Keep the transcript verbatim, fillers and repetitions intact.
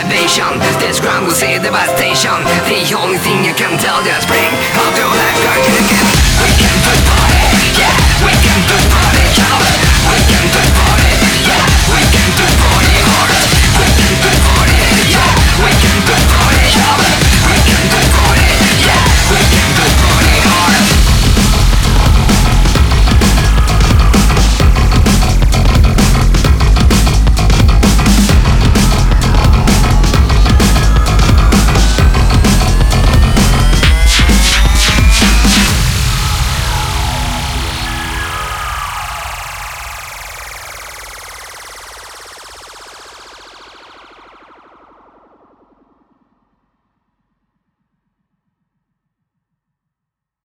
elevation. This ground will see devastation. The only thing you can tell the spring of your life going again. We can put party, yeah, we can put party, yeah. We can put party.